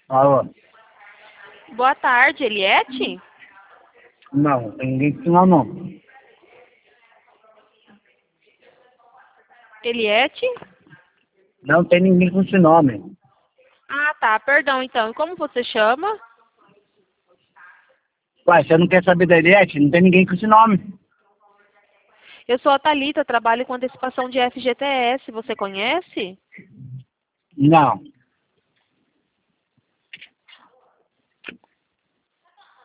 Alô? Boa tarde, Eliette? Não, tem ninguém com esse nome, não. Eliette? Não tem ninguém com esse nome. Ah, tá. Perdão, então. E como você chama? Ué, você não quer saber da Eliette? Não tem ninguém com esse nome. Eu sou a Thalita, trabalho com antecipação de FGTS. Você conhece? Não.